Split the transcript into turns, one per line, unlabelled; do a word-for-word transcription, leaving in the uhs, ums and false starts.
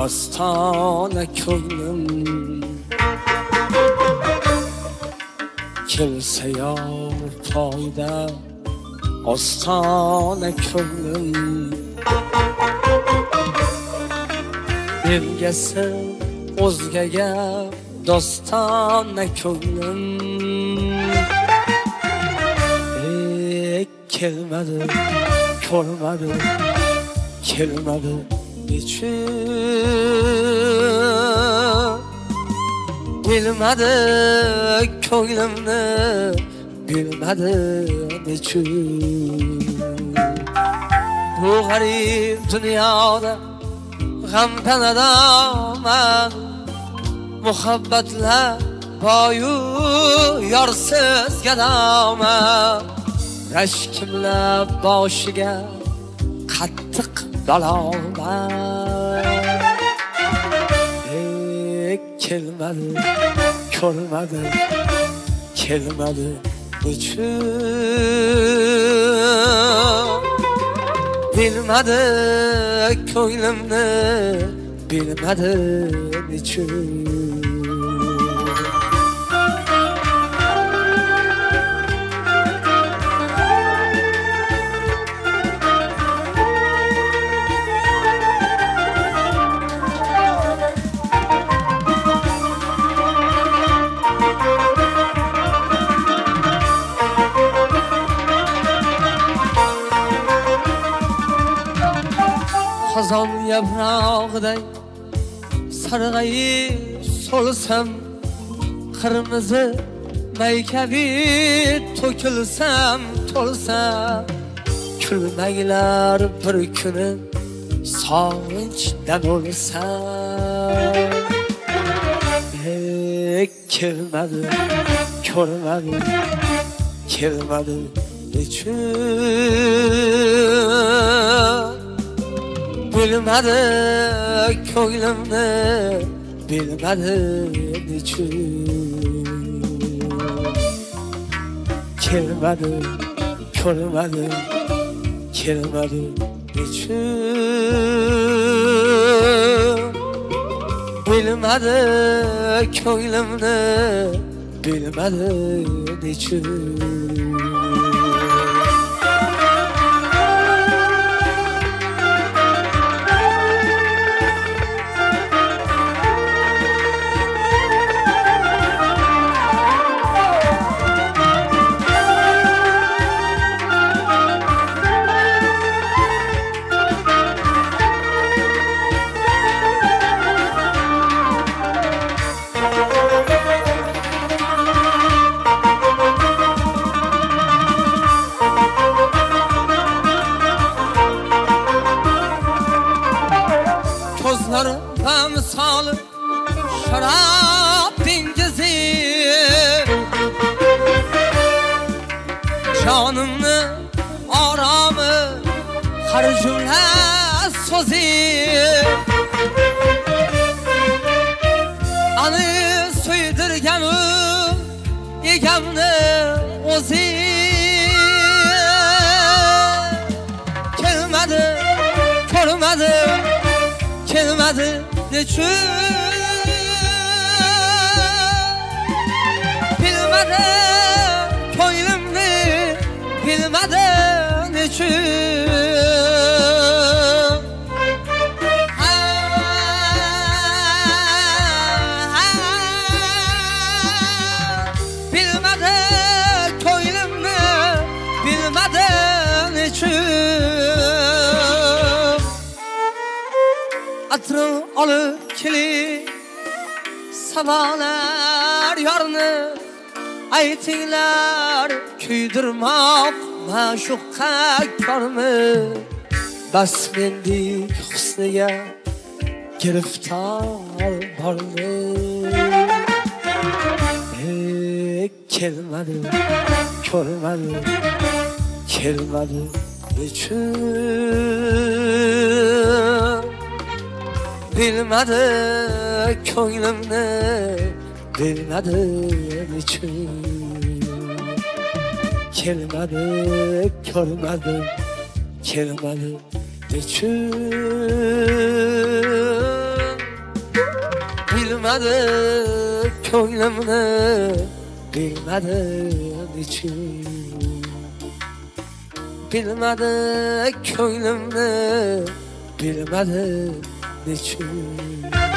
dostona ko'nglim kelsa yor foyda ostona ko'nglim Ergasi o'zgaga dostona ko'nglim Ey kelmadi ko'rmadi kelmadi nechun bilmadi ko'nglimni bilmadi nechun bu g'arib dunyoda g'amxonadoman muhabbatlar boyu yorsiz gadoman rashkimlar boshiga qattiq baloman ey kelmadi ko'rmadi kelmadi nechun bilmadi ko'nglimni bilmadi nechun Xazon yaprog'iday sarg'ayib so'lsam qirmizi may kabi to'kilsam to'lsam kulmanglar bir kuni sog'inchdan o'lsam ey kelmadi ko'rmadi kelmadi nechun bilmadi ko'nglimni bilmadi nechun kelmadi ko'rmadi kelmadi nechun bilmadi ko'nglimni bilmadi nechun Ko'zlari bamisoli sharob dengizi jonimni oromi har jumla so'zi ani so'ydirganu egamni o'zi kelmadi ko'rmadi kelmadi nechun bilmadi ko'nglimni bilmadi nechun bilmadi ko'nglimni bilmadi nechun atri olib kelib sabolar yorni aytinglar kuydirmoq ma'shuqqa kormi bas mendek husniga giriftor bormi ey kelmadi ko'rmadi kelmadi nechun bilmadi ko'nglimni bilmadi nechun kelmadi ko'rmadi kelmadi nechun bilmedi ko'nglimni bilmedi niçin bilmedi ko'nglimni bilmedi niçin